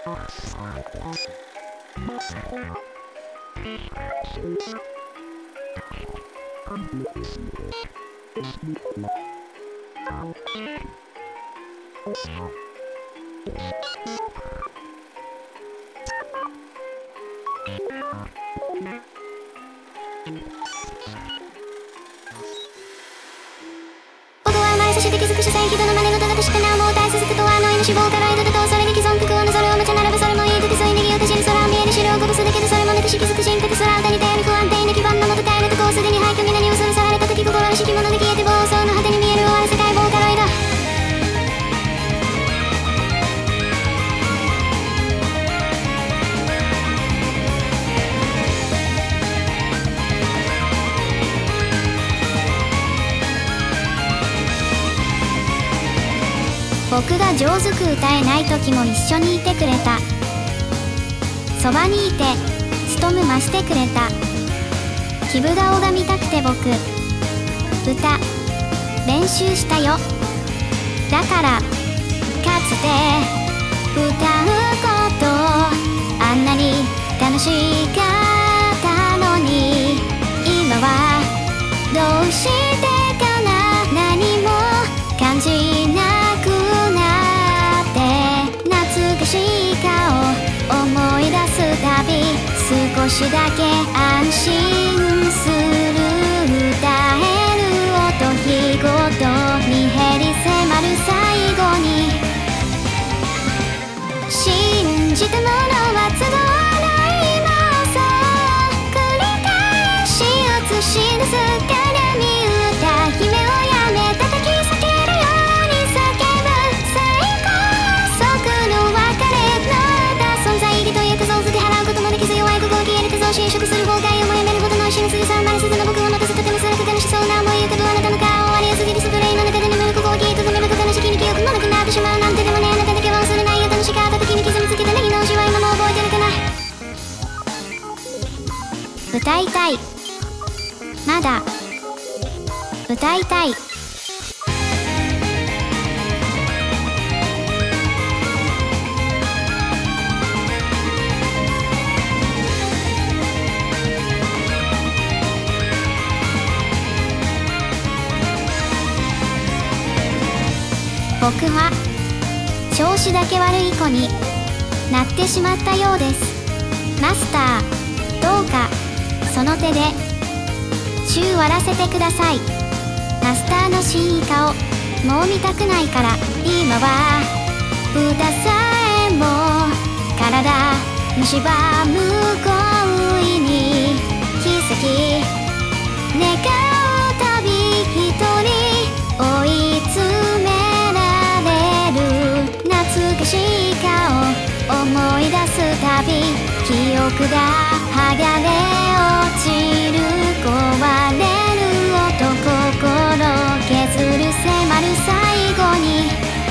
僕は生まれさして気づく主催人の真似事だとしてなおもう大続くとはの死亡から挑むとそれに既存不幸のそれを待ち並ぶそれもいい時そいにぎを手知る空見える資料こぼすだけどそれもなくし気づく人格空歌に頼る不安定な基盤のもと耐えるとこうすでに廃墟に何をするさられた時心らしきもので消えて暴走の果てに見える終わる世界ボーカロイド僕が上手く歌えない時も一緒にいてくれた。そばにいてストム増してくれた。キブ顔が見たくて僕歌練習したよ。だからかつて歌うことあんなに楽しかったのに今はどうしてかな何も感じなくなって懐かしい顔思い出すたび少しだけ安心する歌える音日ごとに減り迫る最後に信じたものは都合ない妄想繰り返し映し出すから見歌姫をやめ叩き裂けるように叫ぶ最高速の別れの歌存在意義という数を捨て払うこともできず弱い心消える手像侵食する崩壊をもやめるほどの死にすぐさ生まれすずの僕を待たせとても辛く悲しそうな思い浮かぶあなたの顔終わりやすぎるスプレーの中で眠るここを聞いと止めると悲しきに記憶もなくなってしまうなんてでもねあなただけは忘れないよ楽しかった時に傷につけたネギの味は今も覚えてるかな。歌いたいまだ歌いたい僕は調子だけ悪い子になってしまったようです。マスターどうかその手で宙割らせてください。マスターの新顔もう見たくないから今は歌さえも体蝕む恋に奇跡願うたび一人追い詰められる懐かしい顔思い出すたび記憶が剥がれ落ちる壊れる音心削る迫る最後に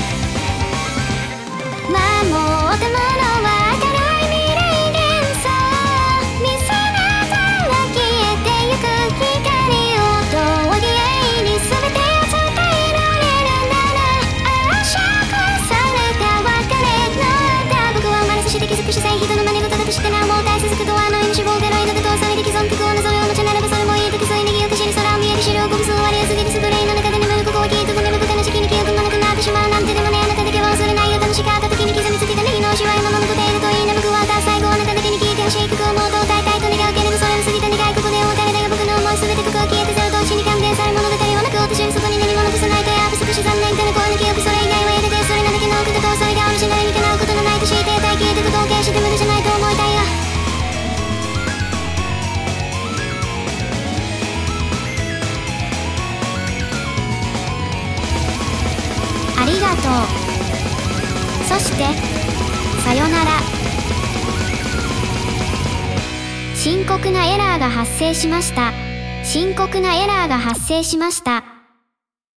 守ったものは明るい未来幻想見せながら消えてゆく光を峠に全てを伝えられるなら圧縮された別れの歌僕は生まれさして気づく主催人の真似事だとしてなおもう大続くとはの死亡がロイドで通されて既存不幸なそれを待ち並ぶそれもいい時そいにぎを手知り空を見える資料こぶす終わりやすぎるスプレーの中で眠るここを聞いと止めると悲しきに記憶もなくなってしまうなんてでもねあなただけは忘れないよ楽しかった時に刻みつけたネギの味は今も残っているといいな僕は最後あなただけに聞いてほしい曲をもうと歌いたいと願うけれどそれを過ぎた願いここでお別れだよ僕の思い全て曲は消えてゼロ同時に感電され物語はなく落としる外に何も残さないとやっぱ少し残念かな声の記憶それ以外はやれてそれなだけの奥だとそれがオリジナルにかなうことのないと知っていたい消えてく統計して無駄じゃないと思いたいよありがとう。そしてさよなら。深刻なエラーが発生しました。深刻なエラーが発生しました。